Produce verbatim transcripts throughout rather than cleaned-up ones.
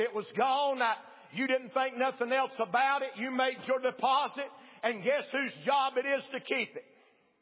It was gone. Uh, you didn't think nothing else about it. You made your deposit. And guess whose job it is to keep it?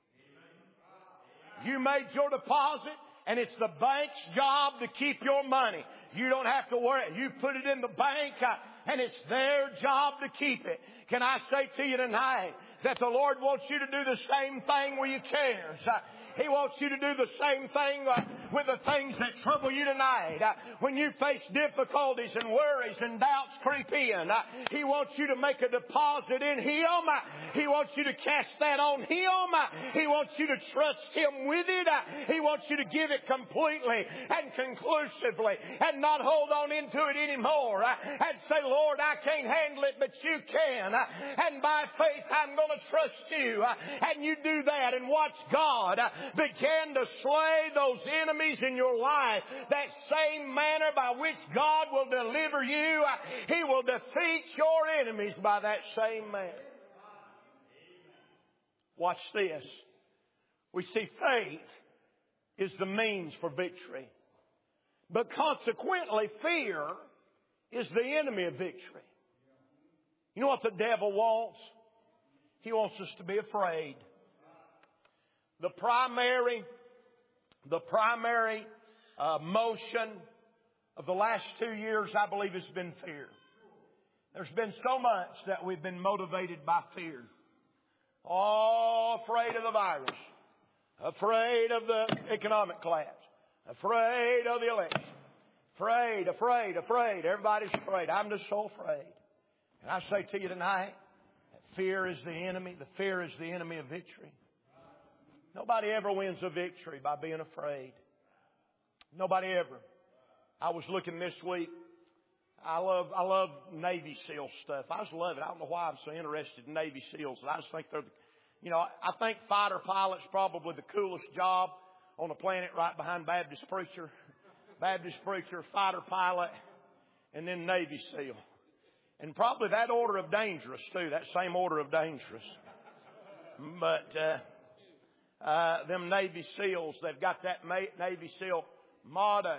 You made your deposit. And it's the bank's job to keep your money. You don't have to worry. You put it in the bank, uh, and it's their job to keep it. Can I say to you tonight that the Lord wants you to do the same thing with your cares? Uh, He wants you to do the same thing uh, with the things that trouble you tonight. Uh, when you face difficulties and worries and doubts creep in, uh, He wants you to make a deposit in Him. Uh, he wants you to cast that on Him. Uh, he wants you to trust Him with it. Uh, he wants you to give it completely and conclusively and not hold on into it anymore. Uh, and say, Lord, I can't handle it, but You can. Uh, and by faith, I'm going to trust You. Uh, and you do that and watch God uh, begin to slay those enemies in your life. That same manner by which God will deliver you, uh, He will defeat your enemies by that same manner. Watch this. We see faith is the means for victory. But consequently, fear is the enemy of victory. You know what the devil wants? He wants us to be afraid. The primary, the primary uh, motion of the last two years, I believe, has been fear. There's been so much that we've been motivated by fear. Oh, afraid of the virus. Afraid of the economic collapse. Afraid of the election. Afraid, afraid, afraid. Everybody's afraid. I'm just so afraid. And I say to you tonight, that fear is the enemy. The fear is the enemy of victory. Nobody ever wins a victory by being afraid. Nobody ever. I was looking this week. I love, I love Navy SEAL stuff. I just love it. I don't know why I'm so interested in Navy SEALs. I just think they're, you know, I think fighter pilot's probably the coolest job on the planet, right behind Baptist preacher, Baptist preacher, fighter pilot, and then Navy SEAL. And probably that order of dangerous too, that same order of dangerous. But, uh, uh, them Navy SEALs, they've got that Navy SEAL motto.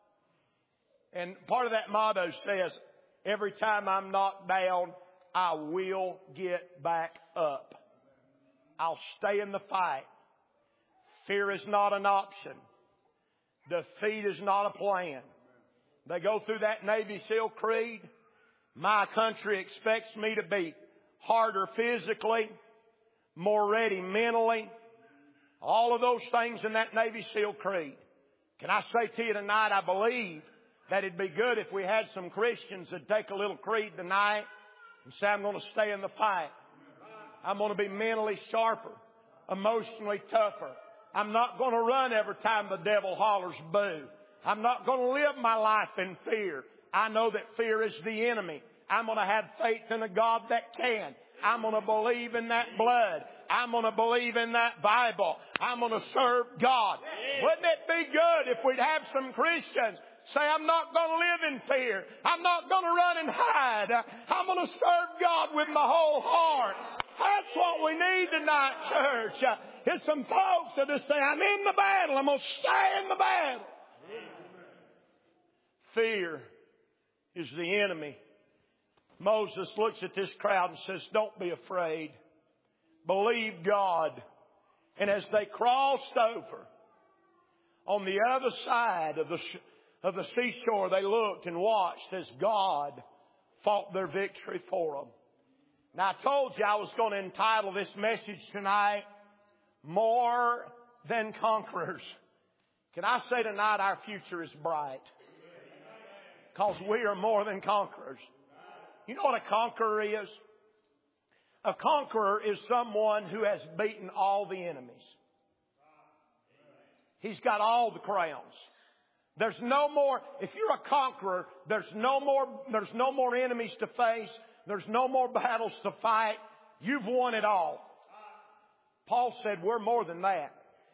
And part of that motto says, every time I'm knocked down, I will get back up. I'll stay in the fight. Fear is not an option. Defeat is not a plan. They go through that Navy SEAL creed. My country expects me to be harder physically, more ready mentally. All of those things in that Navy SEAL creed. Can I say to you tonight, I believe that it'd be good if we had some Christians that take a little creed tonight and say, I'm going to stay in the fight. I'm going to be mentally sharper, emotionally tougher. I'm not going to run every time the devil hollers boo. I'm not going to live my life in fear. I know that fear is the enemy. I'm going to have faith in a God that can. I'm going to believe in that blood. I'm going to believe in that Bible. I'm going to serve God. Wouldn't it be good if we'd have some Christians say, I'm not going to live in fear. I'm not going to run and hide. I'm going to serve God with my whole heart. That's what we need tonight, church. Is some folks that just say, I'm in the battle. I'm going to stay in the battle. Fear is the enemy. Moses looks at this crowd and says, don't be afraid. Believe God. And as they crossed over on the other side of the of the seashore, they looked and watched as God fought their victory for them. Now, I told you I was going to entitle this message tonight, More Than Conquerors. Can I say tonight our future is bright? Because we are more than conquerors. You know what a conqueror is? A conqueror is someone who has beaten all the enemies. He's got all the crowns. There's no more, if you're a conqueror, there's no more, there's no more enemies to face. There's no more battles to fight. You've won it all. Paul said we're more than that.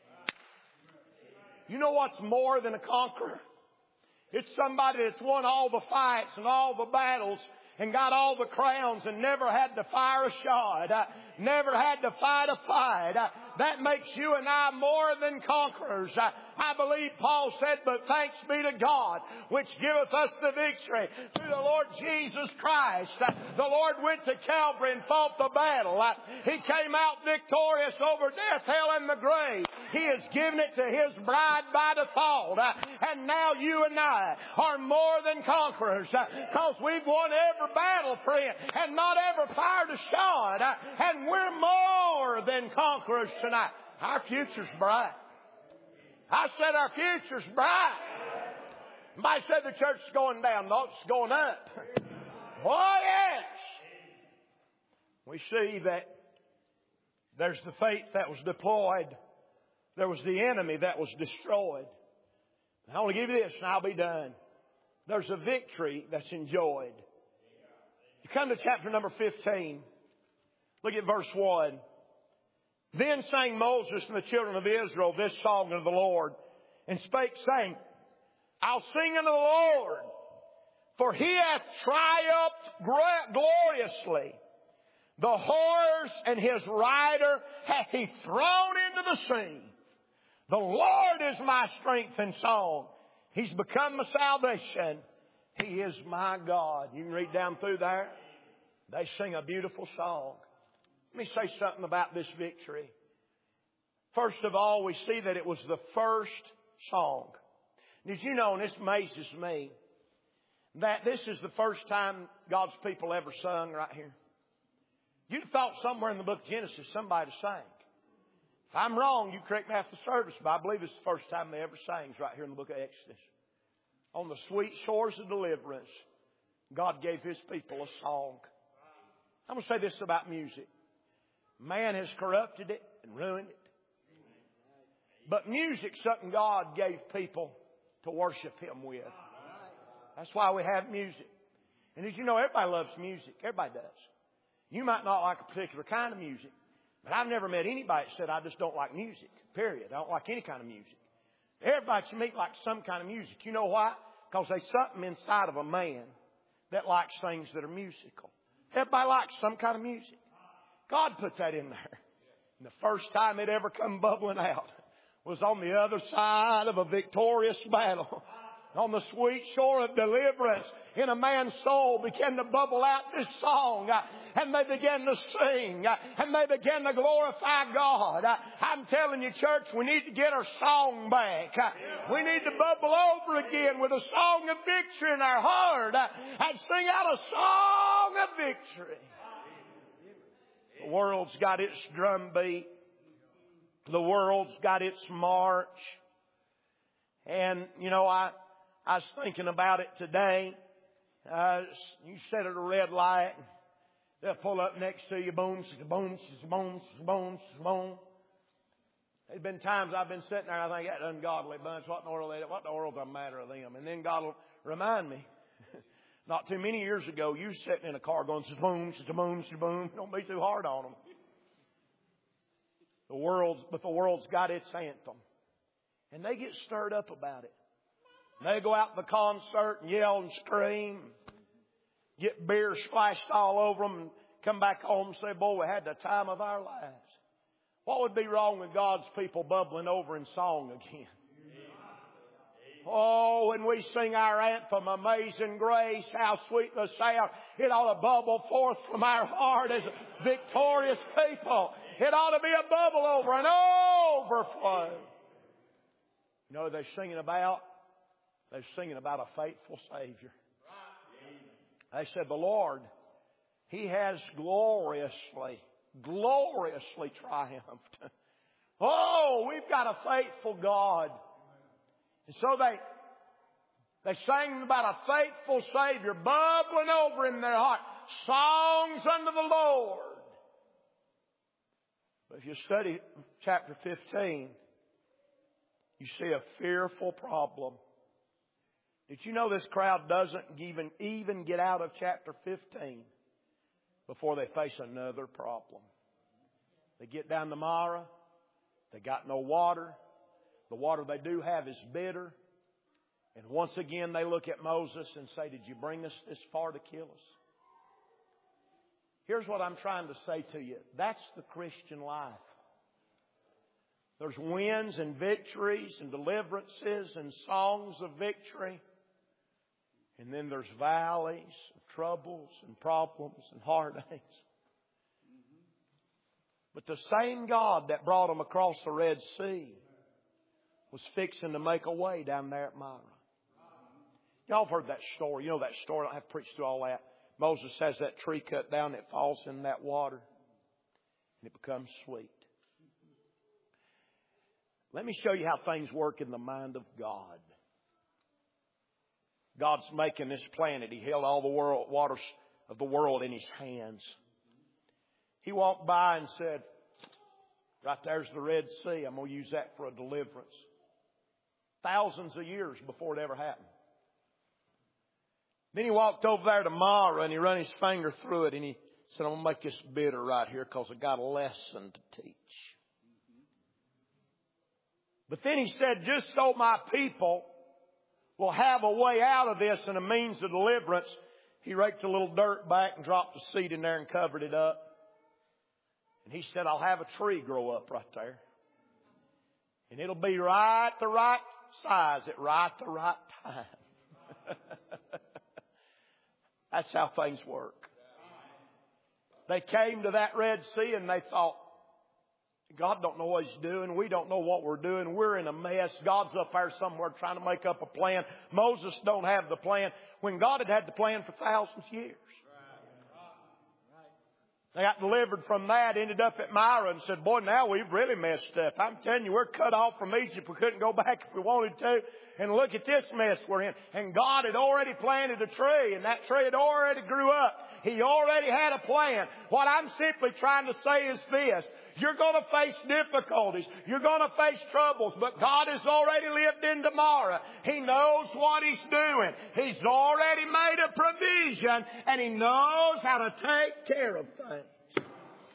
You know what's more than a conqueror? It's somebody that's won all the fights and all the battles and got all the crowns and never had to fire a shot, uh, never had to fight a fight. Uh, that makes you and I more than conquerors. Uh, I believe Paul said, but thanks be to God, which giveth us the victory through the Lord Jesus Christ. The Lord went to Calvary and fought the battle. He came out victorious over death, hell, and the grave. He has given it to His bride by default. And now you and I are more than conquerors, because we've won every battle, friend, and not ever fired a shot. And we're more than conquerors tonight. Our future's bright. I said our future's bright. Somebody said the church is going down. No, it's going up. Oh, yes. We see that there's the faith that was deployed. There was the enemy that was destroyed. I want to give you this and I'll be done. There's a victory that's enjoyed. You come to chapter number fifteen. Look at verse one. Then sang Moses and the children of Israel this song unto the Lord, and spake, saying, I'll sing unto the Lord, for He hath triumphed gloriously. The horse and his rider hath He thrown into the sea. The Lord is my strength and song. He's become my salvation. He is my God. You can read down through there. They sing a beautiful song. Let me say something about this victory. First of all, we see that it was the first song. Did you know, and this amazes me, that this is the first time God's people ever sung right here? You'd have thought somewhere in the book of Genesis somebody sang. If I'm wrong, you correct me after the service, but I believe it's the first time they ever sang right here in the book of Exodus. On the sweet shores of deliverance, God gave His people a song. I'm going to say this about music. Man has corrupted it and ruined it. But music's something God gave people to worship Him with. That's why we have music. And as you know, everybody loves music. Everybody does. You might not like a particular kind of music, but I've never met anybody that said, I just don't like music, period. I don't like any kind of music. Everybody should meet like some kind of music. You know why? Because there's something inside of a man that likes things that are musical. Everybody likes some kind of music. God put that in there. And the first time it ever come bubbling out was on the other side of a victorious battle. On the sweet shore of deliverance, in a man's soul began to bubble out this song. And they began to sing. And they began to glorify God. I'm telling you, church, we need to get our song back. We need to bubble over again with a song of victory in our heart. And sing out a song of victory. The world's got its drum beat. The world's got its march. And, you know, I, I was thinking about it today. Uh, you sit at a red light. They'll pull up next to you. Boom, boom, boom, boom, boom. There's been times I've been sitting there and I think, that ungodly bunch, what in the world, what in the world's the matter with them? And then God will remind me. Not too many years ago, you were sitting in a car going, boom, boom, boom. Don't be too hard on them. The world's, but the world's got its anthem. And they get stirred up about it. They go out to the concert and yell and scream. Get beer splashed all over them and come back home and say, boy, we had the time of our lives. What would be wrong with God's people bubbling over in song again? Oh, when we sing our anthem, Amazing Grace, how sweet the sound. It ought to bubble forth from our heart as a victorious people. It ought to be a bubble over and overflow. You know what they're singing about? They're singing about a faithful Savior. They said, the Lord, He has gloriously, gloriously triumphed. Oh, we've got a faithful God. And so they, they sang about a faithful Savior bubbling over in their heart. Songs unto the Lord. But if you study chapter fifteen, you see a fearful problem. Did you know this crowd doesn't even, even get out of chapter fifteen before they face another problem? They get down to Marah. They got no water. The water they do have is bitter. And once again they look at Moses and say, did you bring us this far to kill us? Here's what I'm trying to say to you. That's the Christian life. There's wins and victories and deliverances and songs of victory. And then there's valleys, troubles and problems and heartaches. But the same God that brought them across the Red Sea was fixing to make a way down there at Marah. Y'all have heard that story. You know that story. I don't have to preach through all that. Moses has that tree cut down that falls in that water. And it becomes sweet. Let me show you how things work in the mind of God. God's making this planet. He held all the world, waters of the world in His hands. He walked by and said, right there's the Red Sea. I'm going to use that for a deliverance. Thousands of years before it ever happened. Then He walked over there to Marah and He ran His finger through it and He said, I'm going to make this bitter right here because I got a lesson to teach. But then He said, just so my people will have a way out of this and a means of deliverance, He raked a little dirt back and dropped the seed in there and covered it up. And He said, I'll have a tree grow up right there. And it'll be right the right size at right the right time. That's how things work. They came to that Red Sea and they thought, God don't know what He's doing. We don't know what we're doing. We're in a mess. God's up there somewhere trying to make up a plan. Moses don't have the plan. When God had had the plan for thousands of years. They got delivered from that, ended up at Marah and said, boy, now we've really messed up. I'm telling you, we're cut off from Egypt. We couldn't go back if we wanted to. And look at this mess we're in. And God had already planted a tree, and that tree had already grew up. He already had a plan. What I'm simply trying to say is this. You're going to face difficulties. You're going to face troubles. But God has already lived in tomorrow. He knows what He's doing. He's already made a provision. And He knows how to take care of things.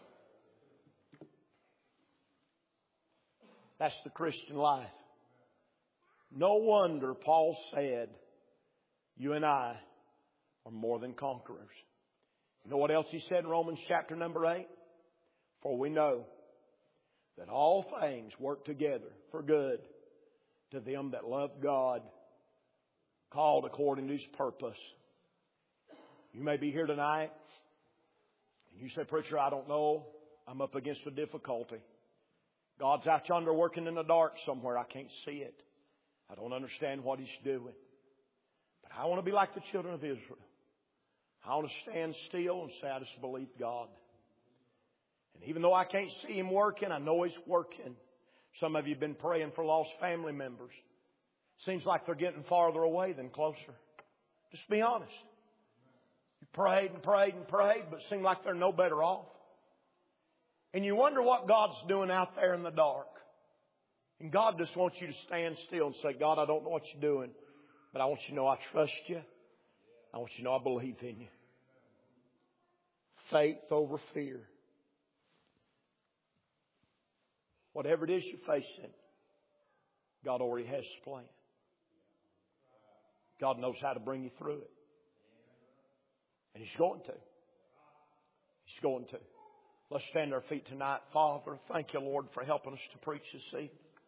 That's the Christian life. No wonder Paul said, you and I are more than conquerors. You know what else he said in Romans chapter number eight? For we know that all things work together for good to them that love God, called according to His purpose. You may be here tonight and you say, preacher, I don't know. I'm up against a difficulty. God's out yonder working in the dark somewhere. I can't see it. I don't understand what He's doing. But I want to be like the children of Israel. I want to stand still and say, I just believe God. And even though I can't see Him working, I know He's working. Some of you have been praying for lost family members. Seems like they're getting farther away than closer. Just be honest. You prayed and prayed and prayed, but it seemed like they're no better off. And you wonder what God's doing out there in the dark. And God just wants you to stand still and say, God, I don't know what you're doing, but I want you to know I trust you. I want you to know I believe in you. Faith over fear. Whatever it is you're facing, God already has a plan. God knows how to bring you through it. And He's going to. He's going to. Let's stand on our feet tonight. Father, thank you, Lord, for helping us to preach this evening.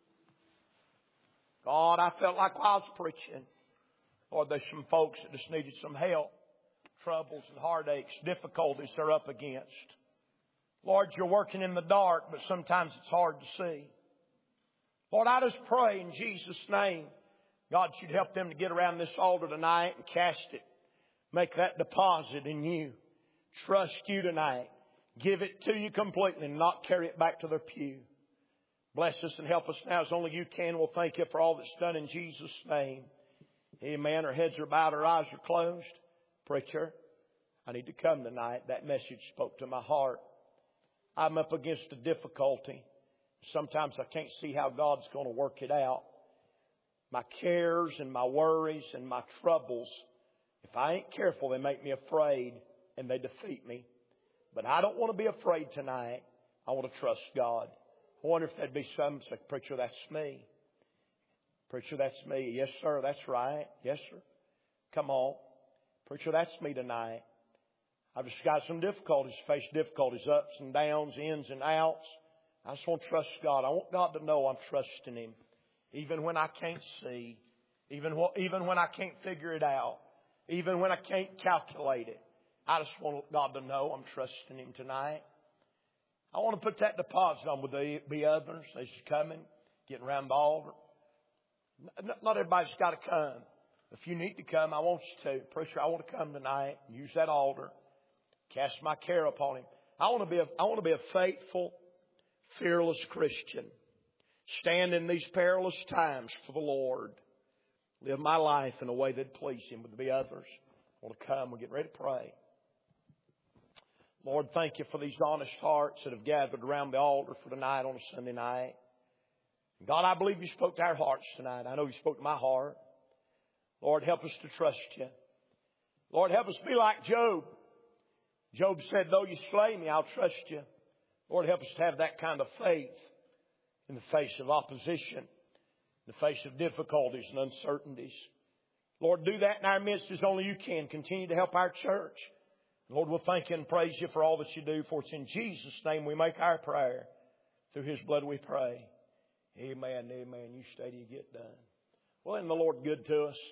God, I felt like while I was preaching, Lord, there's some folks that just needed some help. Troubles and heartaches, difficulties they're up against. Lord, you're working in the dark, but sometimes it's hard to see. Lord, I just pray in Jesus' name, God, you'd help them to get around this altar tonight and cast it. Make that deposit in you. Trust you tonight. Give it to you completely and not carry it back to their pew. Bless us and help us now as only you can. We'll thank you for all that's done in Jesus' name. Amen. Our heads are bowed, our eyes are closed. Preacher, I need to come tonight. That message spoke to my heart. I'm up against a difficulty. Sometimes I can't see how God's going to work it out. My cares and my worries and my troubles, if I ain't careful, they make me afraid and they defeat me. But I don't want to be afraid tonight. I want to trust God. I wonder if there'd be some say, preacher, that's me. Preacher, that's me. Yes, sir, that's right. Yes, sir. Come on. Preacher, that's me tonight. I've just got some difficulties, faced difficulties, ups and downs, ins and outs. I just want to trust God. I want God to know I'm trusting Him. Even when I can't see. Even, even when I can't figure it out. Even when I can't calculate it. I just want God to know I'm trusting Him tonight. I want to put that deposit on with the, the others as you're coming, getting around the altar. Not everybody's got to come. If you need to come, I want you to. Preacher, I want to come tonight and use that altar. Cast my care upon Him. I want to be a, I want to be a faithful, fearless Christian. Stand in these perilous times for the Lord. Live my life in a way that pleases Him with the others. I want to come. We're getting ready to pray. Lord, thank You for these honest hearts that have gathered around the altar for tonight on a Sunday night. God, I believe You spoke to our hearts tonight. I know You spoke to my heart. Lord, help us to trust You. Lord, help us be like Job. Job said, though You slay me, I'll trust You. Lord, help us to have that kind of faith in the face of opposition, in the face of difficulties and uncertainties. Lord, do that in our midst as only You can. Continue to help our church. Lord, we'll thank You and praise You for all that You do. For it's in Jesus' name we make our prayer. Through His blood we pray. Amen, amen. You stay till you get done. Well, isn't the Lord good to us?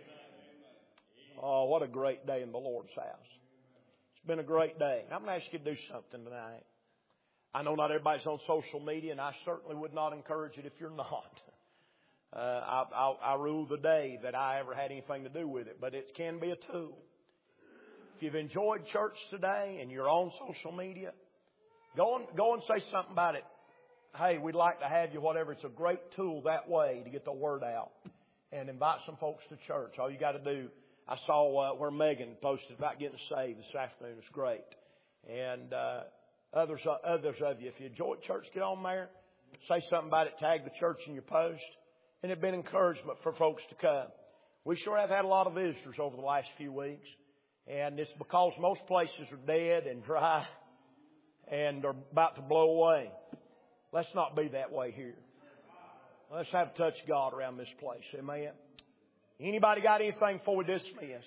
Oh, what a great day in the Lord's house. It's been a great day. I'm going to ask you to do something tonight. I know not everybody's on social media, and I certainly would not encourage it if you're not. Uh, I, I, I rule the day that I ever had anything to do with it, but it can be a tool. If you've enjoyed church today and you're on social media, go and, go and say something about it. Hey, we'd like to have you, whatever. It's a great tool that way to get the word out and invite some folks to church. All you got to do, I saw uh, where Megan posted about getting saved this afternoon. It's great. And uh, others, uh, others of you, if you enjoyed church, get on there, say something about it, tag the church in your post. And it's been encouragement for folks to come. We sure have had a lot of visitors over the last few weeks. And it's because most places are dead and dry and are about to blow away. Let's not be that way here. Let's have touch God around this place. Amen. Anybody got anything before we dismiss?